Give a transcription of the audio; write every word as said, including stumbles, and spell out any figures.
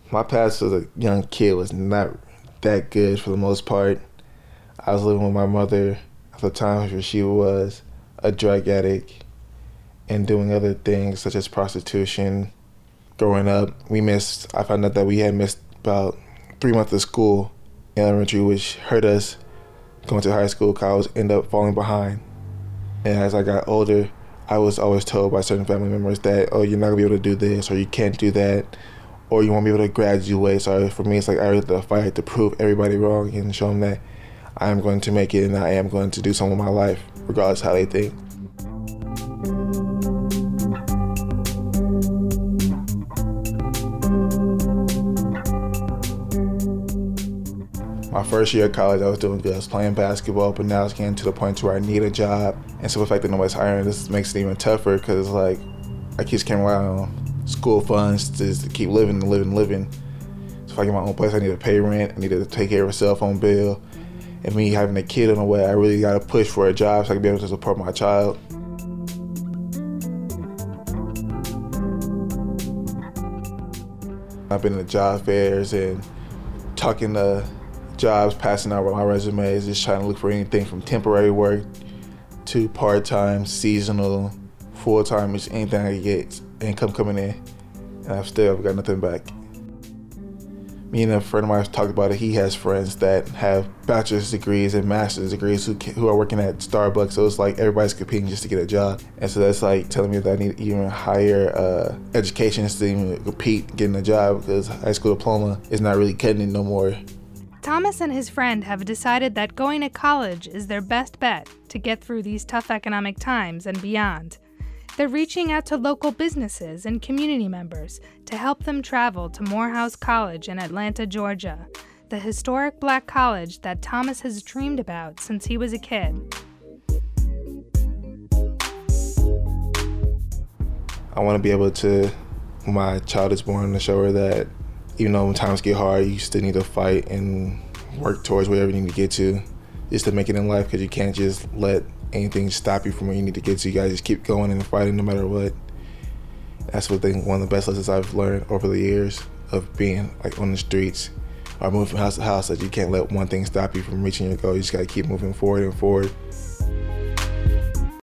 My past as a young kid was not that good for the most part. I was living with my mother at the time where she was a drug addict and doing other things such as prostitution. Growing up, we missed, I found out that we had missed about three months of school in elementary, which hurt us going to high school because I was end up falling behind. And as I got older, I was always told by certain family members that, oh, you're not gonna be able to do this, or you can't do that, or you won't be able to graduate. So for me, it's like I had to fight to prove everybody wrong and show them that I am going to make it and I am going to do something with my life, regardless of how they think. My first year of college, I was doing good. I was playing basketball, but now it's getting to the point where I need a job. And so the fact that nobody's hiring, this makes it even tougher because it's like I keep can't rely on school funds to, to keep living and living and living. So if I get my own place, I need to pay rent. I need to take care of a cell phone bill. And me having a kid in a way, I really got to push for a job so I can be able to support my child. I've been to job fairs and talking to jobs, passing out my resumes, just trying to look for anything from temporary work to part-time, seasonal, full-time, just anything I can get, income coming in, and I've still got nothing back. Me and a friend of mine talked about it. He has friends that have bachelor's degrees and master's degrees who who are working at Starbucks, so it's like everybody's competing just to get a job. And so that's like telling me that I need even higher uh, education to even compete getting a job because high school diploma is not really cutting it no more. Thomas and his friend have decided that going to college is their best bet to get through these tough economic times and beyond. They're reaching out to local businesses and community members to help them travel to Morehouse College in Atlanta, Georgia, the historic black college that Thomas has dreamed about since he was a kid. I want to be able to, when my child is born, to show her that even though when times get hard, you still need to fight and work towards wherever you need to get to, just to make it in life, because you can't just let anything stop you from where you need to get to. You gotta just keep going and fighting no matter what. That's what I think one of the best lessons I've learned over the years of being like on the streets or moving from house to house, that you can't let one thing stop you from reaching your goal. You just gotta keep moving forward and forward.